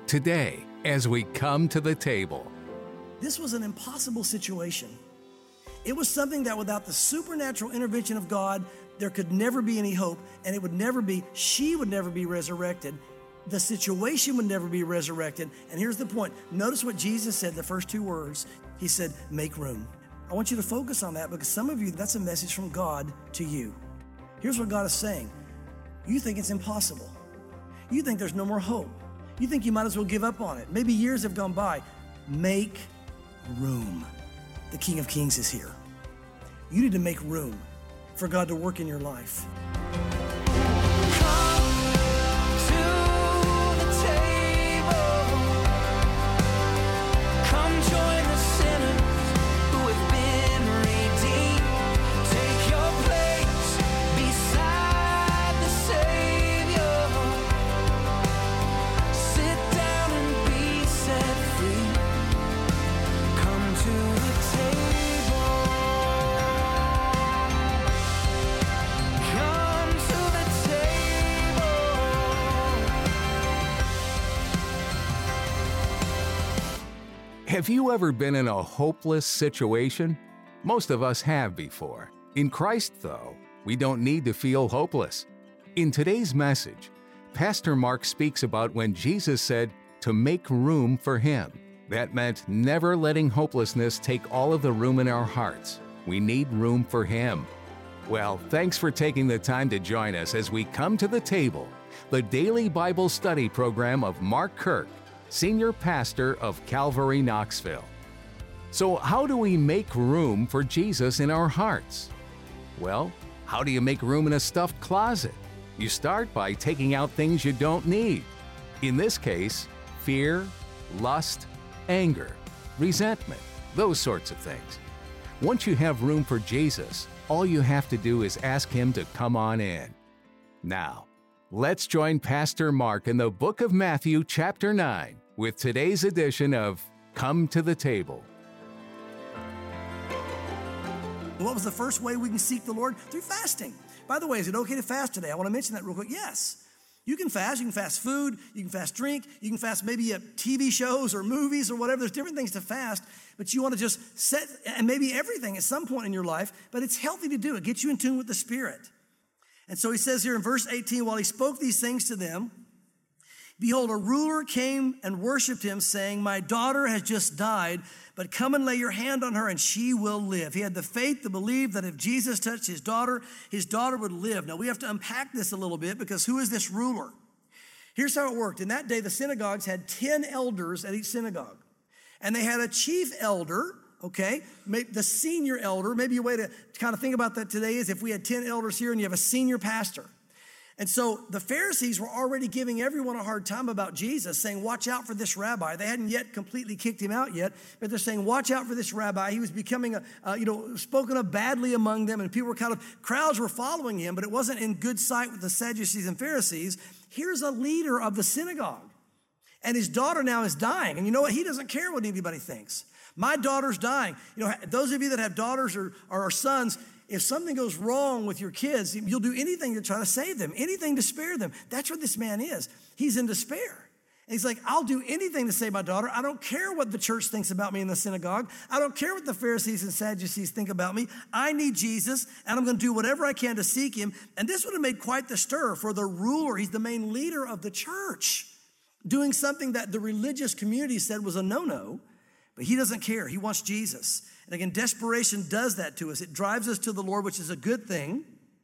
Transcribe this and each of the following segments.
today as we come to the table. This was an impossible situation. It was something that without the supernatural intervention of God, there could never be any hope, and she would never be resurrected. The situation would never be resurrected. And here's the point. Notice what Jesus said, the first two words. He said, make room. I want you to focus on that because some of you, that's a message from God to you. Here's what God is saying. You think it's impossible. You think there's no more hope. You think you might as well give up on it. Maybe years have gone by. Make room. The King of Kings is here. You need to make room for God to work in your life. Have you ever been in a hopeless situation? Most of us have before. In Christ, though, we don't need to feel hopeless. In today's message, Pastor Mark speaks about when Jesus said to make room for Him. That meant never letting hopelessness take all of the room in our hearts. We need room for Him. Well, thanks for taking the time to join us as we come to the table, the daily Bible study program of Mark Kirk, Senior Pastor of Calvary Knoxville. So how do we make room for Jesus in our hearts? Well, how do you make room in a stuffed closet? You start by taking out things you don't need. In this case, fear, lust, anger, resentment, those sorts of things. Once you have room for Jesus, all you have to do is ask Him to come on in. Now, let's join Pastor Mark in the book of Matthew, chapter 9, with today's edition of Come to the Table. What was the first way we can seek the Lord? Through fasting. By the way, is it okay to fast today? I want to mention that real quick. Yes. You can fast. You can fast food. You can fast drink. You can fast maybe TV shows or movies or whatever. There's different things to fast, but you want to just set, and maybe everything at some point in your life, but it's healthy to do it. Get you in tune with the Spirit. And so he says here in verse 18, while he spoke these things to them, behold, a ruler came and worshiped him, saying, my daughter has just died, but come and lay your hand on her and she will live. He had the faith to believe that if Jesus touched his daughter would live. Now we have to unpack this a little bit because who is this ruler? Here's how it worked. In that day, the synagogues had 10 elders at each synagogue. And they had a chief elder, okay, the senior elder. Maybe a way to kind of think about that today is if we had 10 elders here and you have a senior pastor. And so the Pharisees were already giving everyone a hard time about Jesus, saying, watch out for this rabbi. They hadn't yet completely kicked him out yet, but they're saying, watch out for this rabbi. He was becoming, spoken of badly among them, and crowds were following him, but it wasn't in good sight with the Sadducees and Pharisees. Here's a leader of the synagogue, and his daughter now is dying. And you know what? He doesn't care what anybody thinks. My daughter's dying. You know, those of you that have daughters or sons, if something goes wrong with your kids, you'll do anything to try to save them, anything to spare them. That's what this man is. He's in despair. And he's like, I'll do anything to save my daughter. I don't care what the church thinks about me in the synagogue. I don't care what the Pharisees and Sadducees think about me. I need Jesus, and I'm going to do whatever I can to seek him. And this would have made quite the stir for the ruler. He's the main leader of the church, doing something that the religious community said was a no-no. But he doesn't care. He wants Jesus. And again, desperation does that to us. It drives us to the Lord, which is a good thing.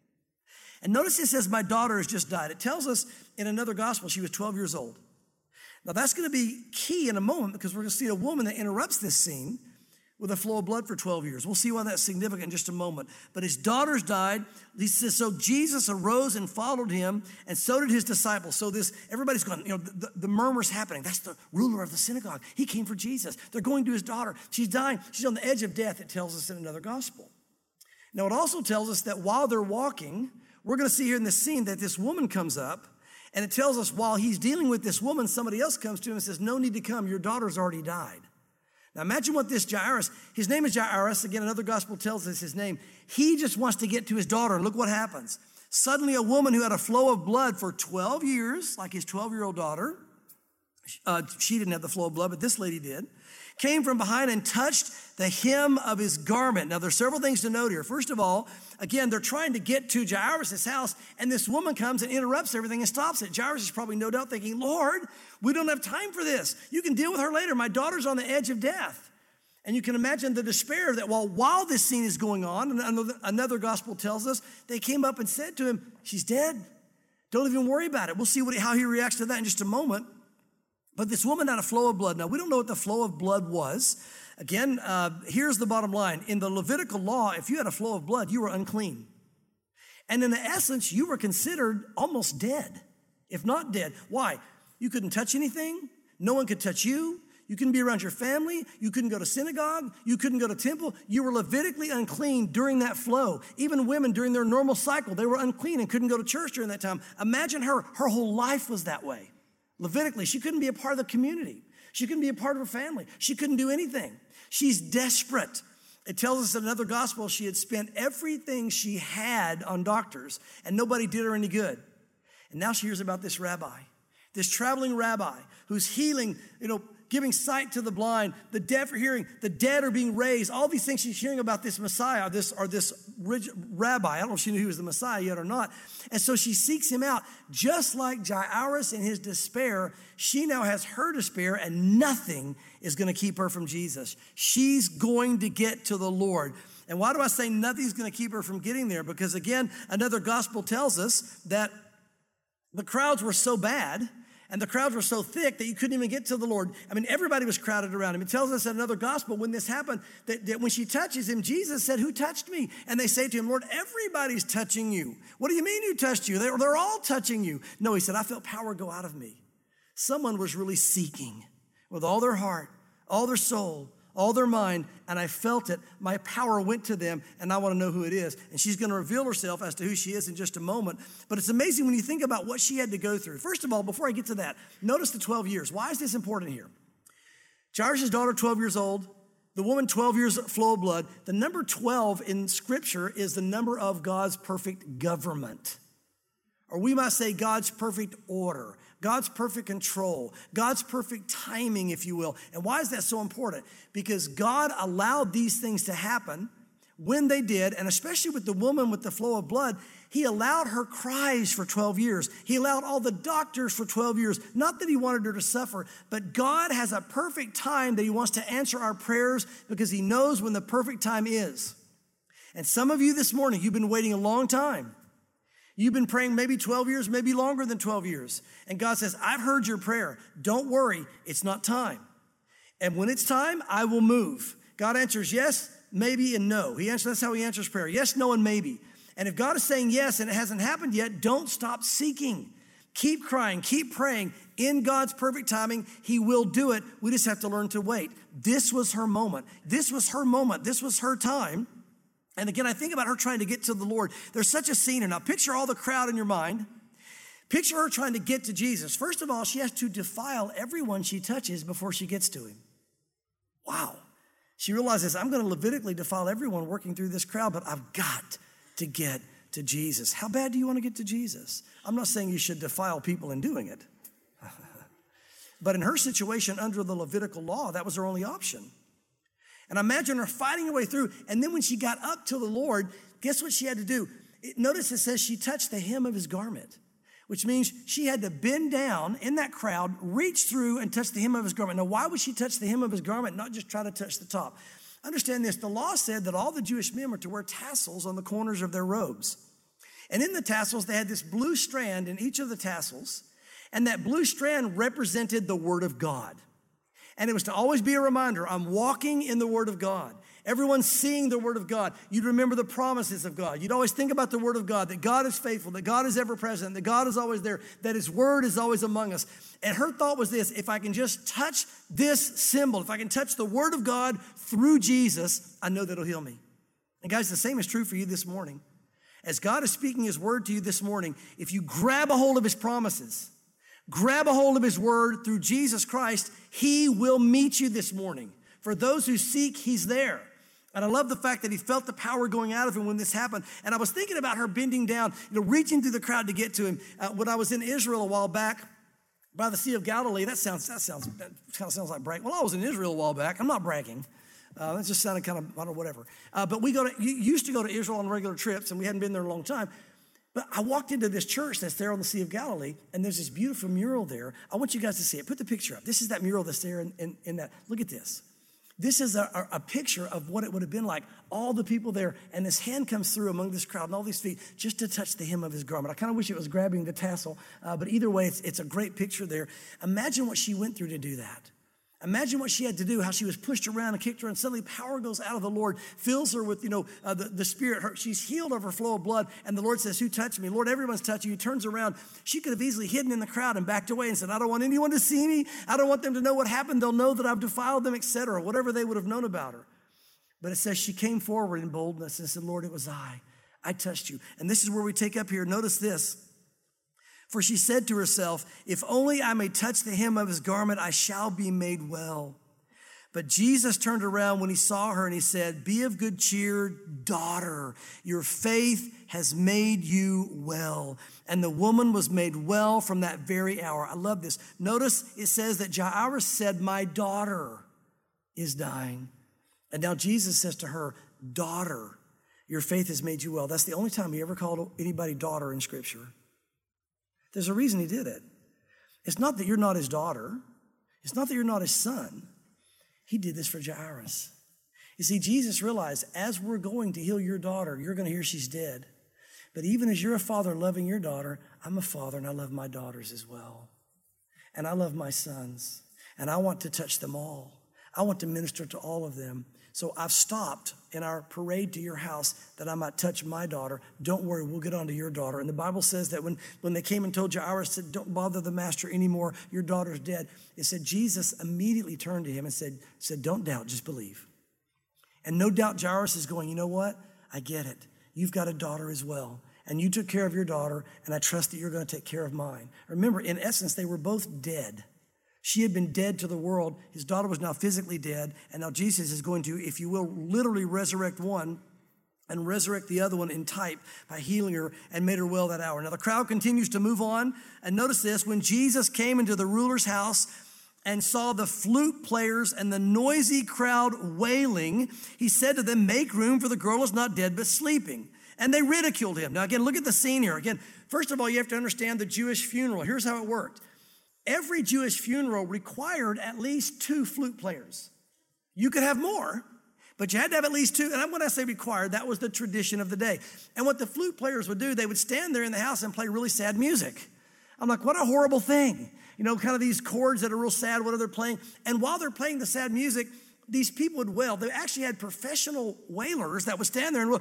And notice it says, my daughter has just died. It tells us in another gospel she was 12 years old. Now that's going to be key in a moment because we're going to see a woman that interrupts this scene with a flow of blood for 12 years. We'll see why that's significant in just a moment. But his daughters died. He says, so Jesus arose and followed him, and so did his disciples. So everybody's going, the murmur's happening. That's the ruler of the synagogue. He came for Jesus. They're going to his daughter. She's dying. She's on the edge of death, it tells us in another gospel. Now, it also tells us that while they're walking, we're going to see here in this scene that this woman comes up, and it tells us while he's dealing with this woman, somebody else comes to him and says, no need to come. Your daughter's already died. Now imagine what this Jairus, his name is Jairus. Again, another gospel tells us his name. He just wants to get to his daughter, and look what happens. Suddenly a woman who had a flow of blood for 12 years, like his 12-year-old daughter, She didn't have the flow of blood, but this lady did. Came from behind and touched the hem of his garment. Now, there's several things to note here. First of all, again, they're trying to get to Jairus' house, and this woman comes and interrupts everything and stops it. Jairus is probably no doubt thinking, Lord, we don't have time for this. You can deal with her later. My daughter's on the edge of death. And you can imagine the despair that while this scene is going on, and another gospel tells us, they came up and said to him, she's dead. Don't even worry about it. We'll see how he reacts to that in just a moment. But this woman had a flow of blood. Now, we don't know what the flow of blood was. Again, here's the bottom line. In the Levitical law, if you had a flow of blood, you were unclean. And in the essence, you were considered almost dead, if not dead. Why? You couldn't touch anything. No one could touch you. You couldn't be around your family. You couldn't go to synagogue. You couldn't go to temple. You were Levitically unclean during that flow. Even women during their normal cycle, they were unclean and couldn't go to church during that time. Imagine her whole life was that way. Levitically, she couldn't be a part of the community. She couldn't be a part of her family. She couldn't do anything. She's desperate. It tells us in another gospel she had spent everything she had on doctors, and nobody did her any good. And now she hears about this rabbi, this traveling rabbi who's healing, giving sight to the blind, the deaf are hearing, the dead are being raised. All these things she's hearing about this Messiah, this rabbi. I don't know if she knew he was the Messiah yet or not. And so she seeks him out. Just like Jairus in his despair, she now has her despair, and nothing is going to keep her from Jesus. She's going to get to the Lord. And why do I say nothing's going to keep her from getting there? Because again, another gospel tells us that the crowds were so bad and the crowds were so thick that you couldn't even get to the Lord. I mean, everybody was crowded around him. It tells us in another gospel when this happened, that when she touches him, Jesus said, who touched me? And they say to him, Lord, everybody's touching you. What do you mean who touched you? They're all touching you. No, he said, I felt power go out of me. Someone was really seeking with all their heart, all their soul, all their mind, and I felt it. My power went to them, and I want to know who it is. And she's going to reveal herself as to who she is in just a moment. But it's amazing when you think about what she had to go through. First of all, before I get to that, notice the 12 years. Why is this important here? Jairus' daughter, 12 years old. The woman, 12 years flow of blood. The number 12 in Scripture is the number of God's perfect government. Or we might say God's perfect order, God's perfect control, God's perfect timing, if you will. And why is that so important? Because God allowed these things to happen when they did, and especially with the woman with the flow of blood, he allowed her cries for 12 years. He allowed all the doctors for 12 years. Not that he wanted her to suffer, but God has a perfect time that he wants to answer our prayers because he knows when the perfect time is. And some of you this morning, you've been waiting a long time. You've been praying maybe 12 years, maybe longer than 12 years. And God says, I've heard your prayer. Don't worry, it's not time. And when it's time, I will move. God answers yes, maybe, and no. That's how he answers prayer. Yes, no, and maybe. And if God is saying yes and it hasn't happened yet, don't stop seeking. Keep crying, keep praying. In God's perfect timing, he will do it. We just have to learn to wait. This was her moment. This was her moment. This was her time. And again, I think about her trying to get to the Lord. There's such a scene here. Now, picture all the crowd in your mind. Picture her trying to get to Jesus. First of all, she has to defile everyone she touches before she gets to him. Wow. She realizes, I'm going to Levitically defile everyone working through this crowd, but I've got to get to Jesus. How bad do you want to get to Jesus? I'm not saying you should defile people in doing it. But in her situation, under the Levitical law, that was her only option. And imagine her fighting her way through. And then when she got up to the Lord, guess what she had to do? Notice it says she touched the hem of his garment, which means she had to bend down in that crowd, reach through and touch the hem of his garment. Now, why would she touch the hem of his garment, not just try to touch the top? Understand this. The law said that all the Jewish men were to wear tassels on the corners of their robes. And in the tassels, they had this blue strand in each of the tassels. And that blue strand represented the Word of God. And it was to always be a reminder, I'm walking in the Word of God. Everyone's seeing the Word of God. You'd remember the promises of God. You'd always think about the Word of God, that God is faithful, that God is ever present, that God is always there, that his Word is always among us. And her thought was this, if I can just touch this symbol, if I can touch the Word of God through Jesus, I know that it'll heal me. And guys, the same is true for you this morning. As God is speaking his Word to you this morning, if you grab a hold of his promises, grab a hold of his Word through Jesus Christ, he will meet you this morning. For those who seek, he's there. And I love the fact that he felt the power going out of him when this happened. And I was thinking about her bending down, reaching through the crowd to get to him. When I was in Israel a while back, by the Sea of Galilee. That kind of sounds like bragging. Well, I was in Israel a while back. I'm not bragging. That just sounded kind of, I don't know, whatever. But we used to go to Israel on regular trips, and we hadn't been there a long time. But I walked into this church that's there on the Sea of Galilee, and there's this beautiful mural there. I want you guys to see it. Put the picture up. This is that mural that's there in that. Look at this. This is a picture of what it would have been like. All the people there, and this hand comes through among this crowd and all these feet just to touch the hem of his garment. I kind of wish it was grabbing the tassel, but either way, it's a great picture there. Imagine what she went through to do that. Imagine what she had to do, how she was pushed around and kicked around. And suddenly power goes out of the Lord, fills her with, the Spirit. She's healed of her flow of blood. And the Lord says, who touched me? Lord, everyone's touching you. He turns around. She could have easily hidden in the crowd and backed away and said, I don't want anyone to see me. I don't want them to know what happened. They'll know that I've defiled them, etc. Whatever they would have known about her. But it says she came forward in boldness and said, Lord, it was I. I touched you. And this is where we take up here. Notice this. For she said to herself, if only I may touch the hem of his garment, I shall be made well. But Jesus turned around when he saw her and he said, be of good cheer, daughter. Your faith has made you well. And the woman was made well from that very hour. I love this. Notice it says that Jairus said, my daughter is dying. And now Jesus says to her, daughter, your faith has made you well. That's the only time he ever called anybody daughter in Scripture. There's a reason he did it. It's not that you're not his daughter. It's not that you're not his son. He did this for Jairus. You see, Jesus realized as we're going to heal your daughter, you're going to hear she's dead. But even as you're a father loving your daughter, I'm a father and I love my daughters as well. And I love my sons. And I want to touch them all. I want to minister to all of them. So I've stopped in our parade to your house that I might touch my daughter. Don't worry, we'll get on to your daughter. And the Bible says that when they came and told Jairus, said, don't bother the master anymore, your daughter's dead. It said Jesus immediately turned to him and said, don't doubt, just believe. And no doubt Jairus is going, you know what? I get it. You've got a daughter as well. And you took care of your daughter, and I trust that you're going to take care of mine. Remember, in essence, they were both dead. She had been dead to the world. His daughter was now physically dead. And now Jesus is going to, if you will, literally resurrect one and resurrect the other one in type by healing her and made her well that hour. Now the crowd continues to move on. And notice this, when Jesus came into the ruler's house and saw the flute players and the noisy crowd wailing, he said to them, make room, for the girl is not dead but sleeping. And they ridiculed him. Now again, look at the scene here. Again, first of all, you have to understand the Jewish funeral. Here's how it worked. Every Jewish funeral required at least 2 flute players. You could have more, but you had to have at least 2. And when I say required, that was the tradition of the day. And what the flute players would do, they would stand there in the house and play really sad music. I'm like, what a horrible thing. Kind of these chords that are real sad, what are they playing? And while they're playing the sad music, these people would wail. They actually had professional wailers that would stand there and wail,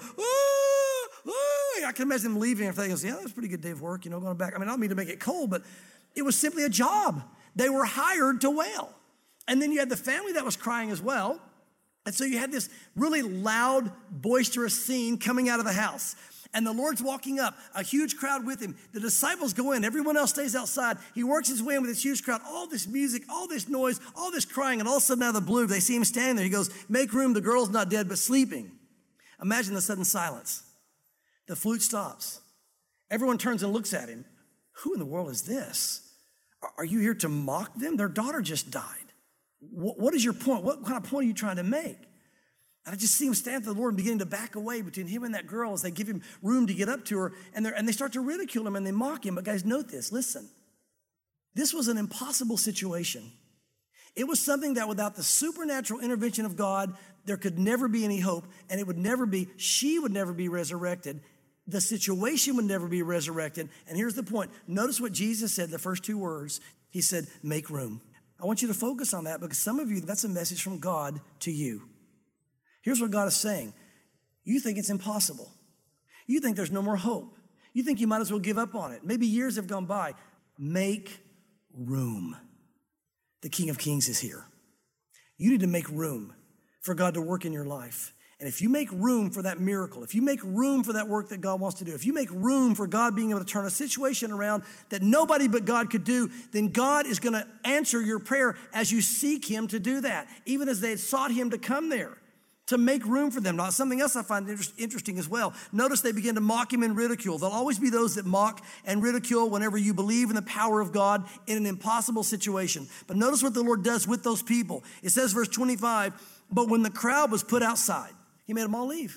I can imagine them leaving if they go, yeah, that was a pretty good day of work, going back. I mean, I don't mean to make it cold, but it was simply a job. They were hired to wail. And then you had the family that was crying as well. And so you had this really loud, boisterous scene coming out of the house. And the Lord's walking up, a huge crowd with him. The disciples go in. Everyone else stays outside. He works his way in with this huge crowd, all this music, all this noise, all this crying. And all of a sudden out of the blue, they see him standing there. He goes, make room. The girl's not dead but sleeping. Imagine the sudden silence. The flute stops. Everyone turns and looks at him. Who in the world is this? Are you here to mock them? Their daughter just died. What is your point? What kind of point are you trying to make? And I just see him stand for the Lord and beginning to back away between him and that girl as they give him room to get up to her. And they start to ridicule him and they mock him. But guys, note this. Listen. This was an impossible situation. It was something that without the supernatural intervention of God, there could never be any hope. And she would never be resurrected. The situation would never be resurrected. And here's the point. Notice what Jesus said, the first 2 words. He said, make room. I want you to focus on that because some of you, that's a message from God to you. Here's what God is saying. You think it's impossible. You think there's no more hope. You think you might as well give up on it. Maybe years have gone by. Make room. The King of Kings is here. You need to make room for God to work in your life. And if you make room for that miracle, if you make room for that work that God wants to do, if you make room for God being able to turn a situation around that nobody but God could do, then God is going to answer your prayer as you seek him to do that, even as they had sought him to come there. to make room for them. Now, something else I find interesting as well. Notice they begin to mock him and ridicule. There'll always be those that mock and ridicule whenever you believe in the power of God in an impossible situation. But notice what the Lord does with those people. It says, verse 25, but when the crowd was put outside, he made them all leave.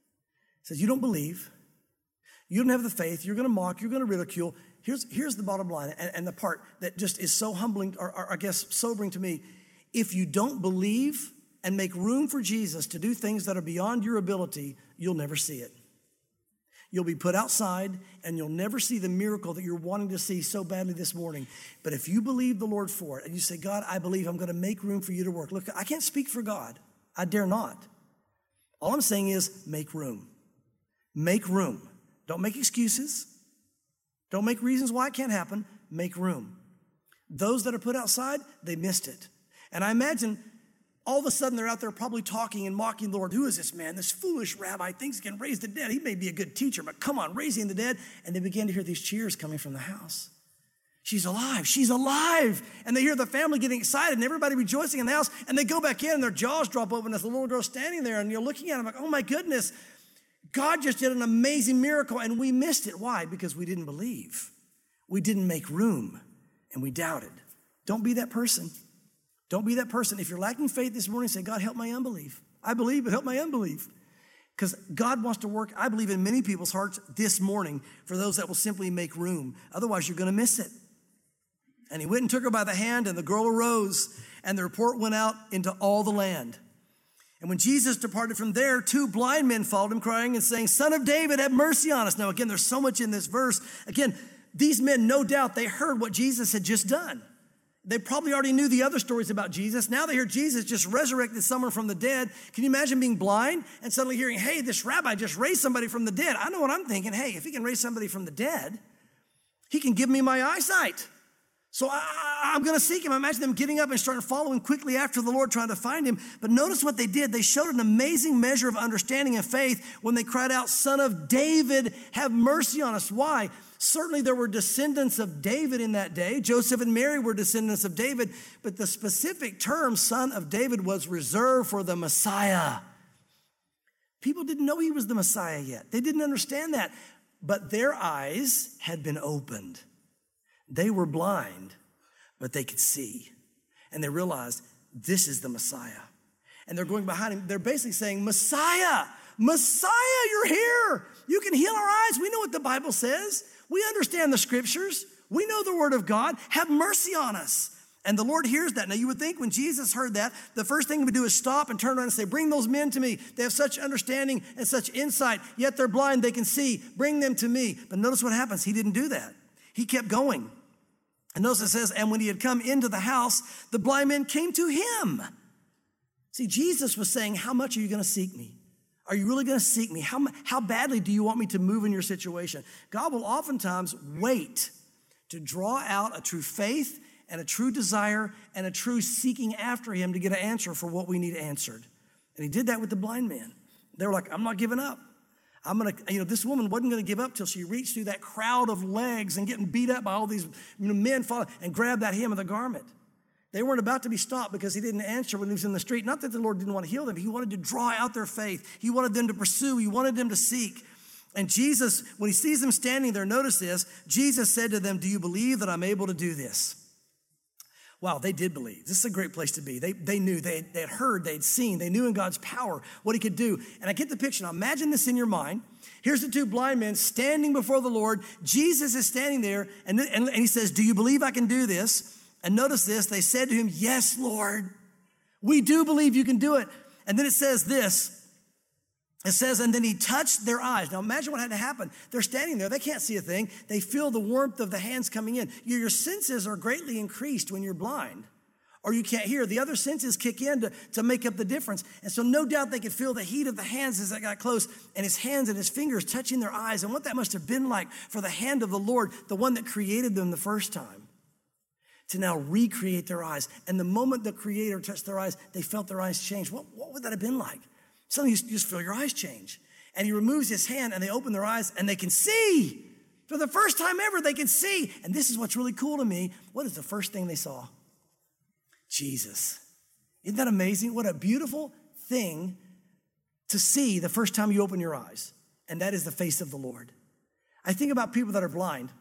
He says, you don't believe. You don't have the faith. You're going to mock. You're going to ridicule. Here's the bottom line, and the part that just is so humbling, or I guess sobering to me. If you don't believe and make room for Jesus to do things that are beyond your ability, you'll never see it. You'll be put outside, and you'll never see the miracle that you're wanting to see so badly this morning. But if you believe the Lord for it, and you say, God, I believe I'm going to make room for you to work. Look, I can't speak for God. I dare not. All I'm saying is make room. Make room. Don't make excuses. Don't make reasons why it can't happen. Make room. Those that are put outside, they missed it. And I imagine all of a sudden, they're out there probably talking and mocking the Lord. Who is this man? This foolish rabbi thinks he can raise the dead. He may be a good teacher, but come on, raising the dead. And they begin to hear these cheers coming from the house. She's alive. She's alive. And they hear the family getting excited and everybody rejoicing in the house. And they go back in and their jaws drop open as the little girl's standing there. And you're looking at them like, oh my goodness, God just did an amazing miracle and we missed it. Why? Because we didn't believe. We didn't make room and we doubted. Don't be that person. Don't be that person. If you're lacking faith this morning, say, God, help my unbelief. I believe, but help my unbelief. Because God wants to work, I believe, in many people's hearts this morning for those that will simply make room. Otherwise, you're going to miss it. And he went and took her by the hand, and the girl arose, and the report went out into all the land. And when Jesus departed from there, 2 blind men followed him, crying and saying, Son of David, have mercy on us. Now, again, there's so much in this verse. Again, these men, no doubt, they heard what Jesus had just done. They probably already knew the other stories about Jesus. Now they hear Jesus just resurrected someone from the dead. Can you imagine being blind and suddenly hearing, hey, this rabbi just raised somebody from the dead? I know what I'm thinking. Hey, if he can raise somebody from the dead, he can give me my eyesight. So I'm going to seek him. I imagine them getting up and starting following quickly after the Lord, trying to find him. But notice what they did. They showed an amazing measure of understanding and faith when they cried out, Son of David, have mercy on us. Why? Certainly there were descendants of David in that day. Joseph and Mary were descendants of David. But the specific term, Son of David, was reserved for the Messiah. People didn't know he was the Messiah yet. They didn't understand that. But their eyes had been opened. They were blind, but they could see. And they realized this is the Messiah. And they're going behind him. They're basically saying, Messiah, Messiah, you're here. You can heal our eyes. We know what the Bible says. We understand the scriptures. We know the word of God. Have mercy on us. And the Lord hears that. Now you would think when Jesus heard that, the first thing he would do is stop and turn around and say, bring those men to me. They have such understanding and such insight, yet they're blind, they can see. Bring them to me. But notice what happens. He didn't do that. He kept going. And notice it says, and when he had come into the house, the blind men came to him. See, Jesus was saying, how much are you going to seek me? Are you really going to seek me? How badly do you want me to move in your situation? God will oftentimes wait to draw out a true faith and a true desire and a true seeking after him to get an answer for what we need answered. And he did that with the blind man. They were like, I'm not giving up. This woman wasn't going to give up till she reached through that crowd of legs and getting beat up by all these men and grabbed that hem of the garment. They weren't about to be stopped because he didn't answer when he was in the street. Not that the Lord didn't want to heal them. He wanted to draw out their faith. He wanted them to pursue. He wanted them to seek. And Jesus, when he sees them standing there, notice this, Jesus said to them, do you believe that I'm able to do this? Wow, they did believe. This is a great place to be. They knew, they had heard, they'd seen, they knew in God's power what he could do. And I get the picture. Now imagine this in your mind. Here's the 2 blind men standing before the Lord. Jesus is standing there and he says, do you believe I can do this? And notice this, they said to him, yes, Lord, we do believe you can do it. And then it says this, it says, and then he touched their eyes. Now imagine what had to happen. They're standing there. They can't see a thing. They feel the warmth of the hands coming in. Your senses are greatly increased when you're blind or you can't hear. The other senses kick in to make up the difference. And so no doubt they could feel the heat of the hands as they got close and his hands and his fingers touching their eyes and what that must have been like for the hand of the Lord, the one that created them the first time, to now recreate their eyes. And the moment the Creator touched their eyes, they felt their eyes change. What would that have been like? Suddenly you just feel your eyes change. And he removes his hand and they open their eyes and they can see. For the first time ever, they can see. And this is what's really cool to me. What is the first thing they saw? Jesus. Isn't that amazing? What a beautiful thing to see the first time you open your eyes, and that is the face of the Lord. I think about people that are blind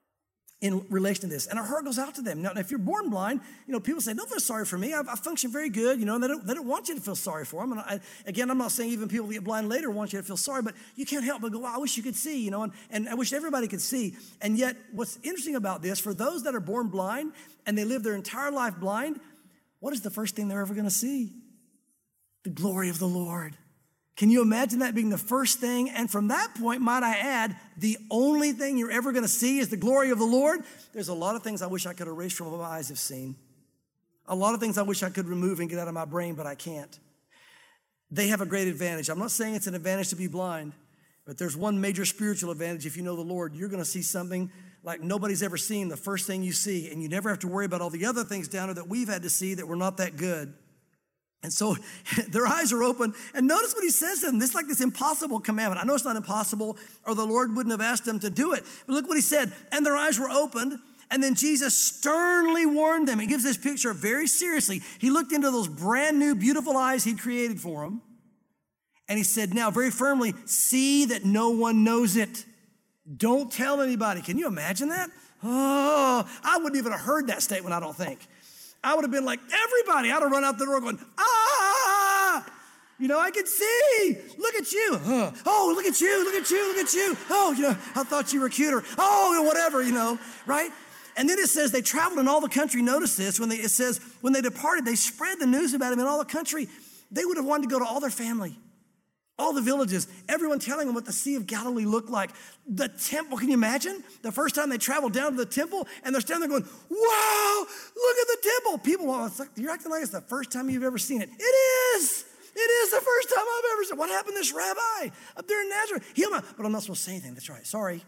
in relation to this, and our heart goes out to them. Now, if you're born blind, people say, don't feel sorry for me. I function very good, and they don't want you to feel sorry for them. And again, I'm not saying even people that get blind later want you to feel sorry, but you can't help but go, wow, I wish you could see, and I wish everybody could see. And yet, what's interesting about this, for those that are born blind and they live their entire life blind, what is the first thing they're ever going to see? The glory of the Lord. Can you imagine that being the first thing? And from that point, might I add, the only thing you're ever going to see is the glory of the Lord? There's a lot of things I wish I could erase from what my eyes have seen. A lot of things I wish I could remove and get out of my brain, but I can't. They have a great advantage. I'm not saying it's an advantage to be blind, but there's one major spiritual advantage. If you know the Lord, you're going to see something like nobody's ever seen, the first thing you see, and you never have to worry about all the other things down there that we've had to see that were not that good. And so their eyes are open. And notice what he says to them. This is like this impossible commandment. I know it's not impossible, or the Lord wouldn't have asked them to do it. But look what he said. And their eyes were opened. And then Jesus sternly warned them. He gives this picture very seriously. He looked into those brand new, beautiful eyes he'd created for them. And he said, now very firmly, see that no one knows it. Don't tell anybody. Can you imagine that? Oh, I wouldn't even have heard that statement, I don't think. I would have been like, everybody, I'd have run out the door going, ah, I could see, look at you. Oh, look at you, look at you, look at you. Oh, I thought you were cuter. Oh, whatever, right? And then it says they traveled in all the country. Notice this, it says when they departed, they spread the news about him in all the country. They would have wanted to go to all their family, all the villages, everyone telling them what the Sea of Galilee looked like. The temple, can you imagine? The first time they traveled down to the temple and they're standing there going, wow, look at the temple. People are like, you're acting like it's the first time you've ever seen it. It is. It is the first time I've ever seen it. What happened to this rabbi up there in Nazareth? But I'm not supposed to say anything. That's right. Sorry.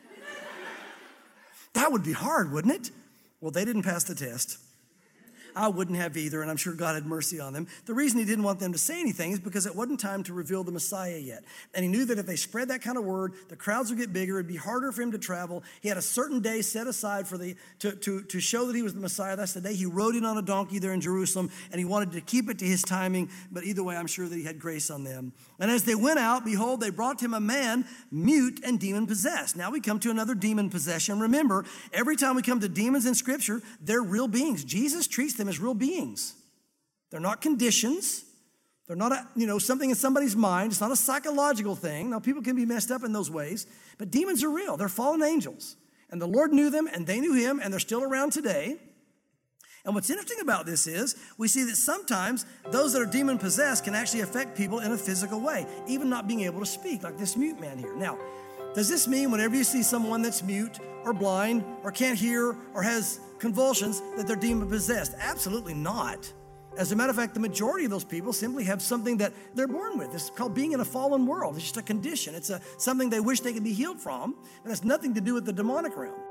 That would be hard, wouldn't it? Well, they didn't pass the test. I wouldn't have either, and I'm sure God had mercy on them. The reason he didn't want them to say anything is because it wasn't time to reveal the Messiah yet. And he knew that if they spread that kind of word, the crowds would get bigger. It'd be harder for him to travel. He had a certain day set aside to show that he was the Messiah. That's the day he rode in on a donkey there in Jerusalem, and he wanted to keep it to his timing. But either way, I'm sure that he had grace on them. And as they went out, behold, they brought him a man mute and demon-possessed. Now we come to another demon possession. Remember, every time we come to demons in Scripture, they're real beings. Jesus treats them as real beings. They're not conditions. They're not something in somebody's mind. It's not a psychological thing. Now, people can be messed up in those ways, but demons are real. They're fallen angels. And the Lord knew them, and they knew him, and they're still around today. And what's interesting about this is we see that sometimes those that are demon-possessed can actually affect people in a physical way, even not being able to speak, like this mute man here. Now, does this mean whenever you see someone that's mute or blind or can't hear or has convulsions that they're demon-possessed? Absolutely not. As a matter of fact, the majority of those people simply have something that they're born with. It's called being in a fallen world. It's just a condition. It's something they wish they could be healed from, and it's nothing to do with the demonic realm.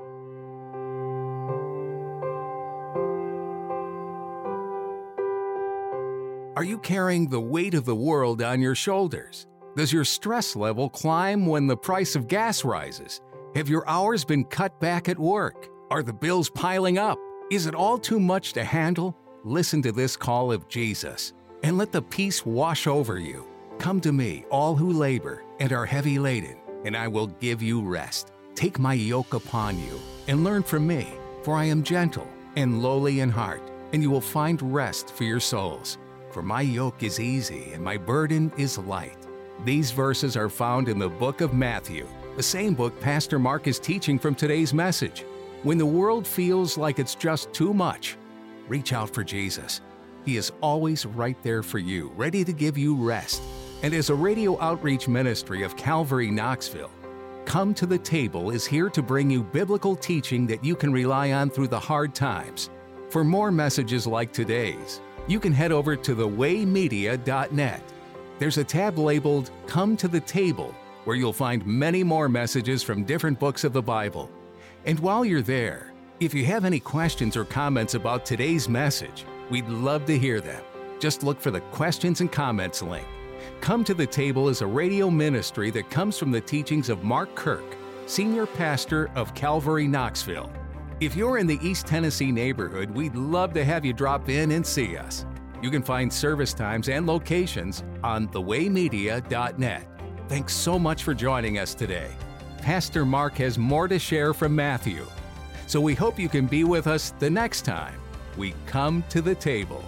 Are you carrying the weight of the world on your shoulders? Does your stress level climb when the price of gas rises? Have your hours been cut back at work? Are the bills piling up? Is it all too much to handle? Listen to this call of Jesus and let the peace wash over you. Come to me, all who labor and are heavy laden, and I will give you rest. Take my yoke upon you and learn from me, for I am gentle and lowly in heart, and you will find rest for your souls. For my yoke is easy and my burden is light. These verses are found in the book of Matthew, the same book Pastor Mark is teaching from today's message. When the world feels like it's just too much, reach out for Jesus. He is always right there for you, ready to give you rest. And as a radio outreach ministry of Calvary Knoxville, Come to the Table is here to bring you biblical teaching that you can rely on through the hard times. For more messages like today's, you can head over to thewaymedia.net. There's a tab labeled Come to the Table, where you'll find many more messages from different books of the Bible. And while you're there, if you have any questions or comments about today's message, we'd love to hear them. Just look for the Questions and Comments link. Come to the Table is a radio ministry that comes from the teachings of Mark Kirk, Senior Pastor of Calvary Knoxville. If you're in the East Tennessee neighborhood, we'd love to have you drop in and see us. You can find service times and locations on thewaymedia.net. Thanks so much for joining us today. Pastor Mark has more to share from Matthew. So we hope you can be with us the next time we come to the table.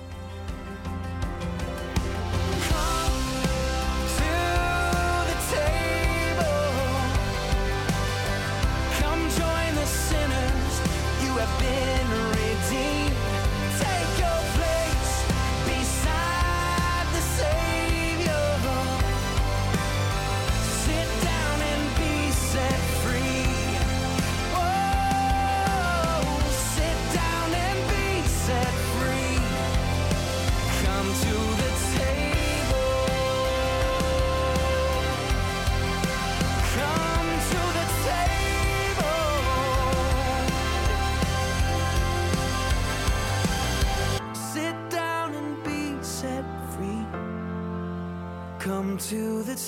Come to the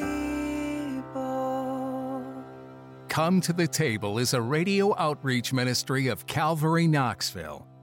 table. Come to the Table is a radio outreach ministry of Calvary Knoxville.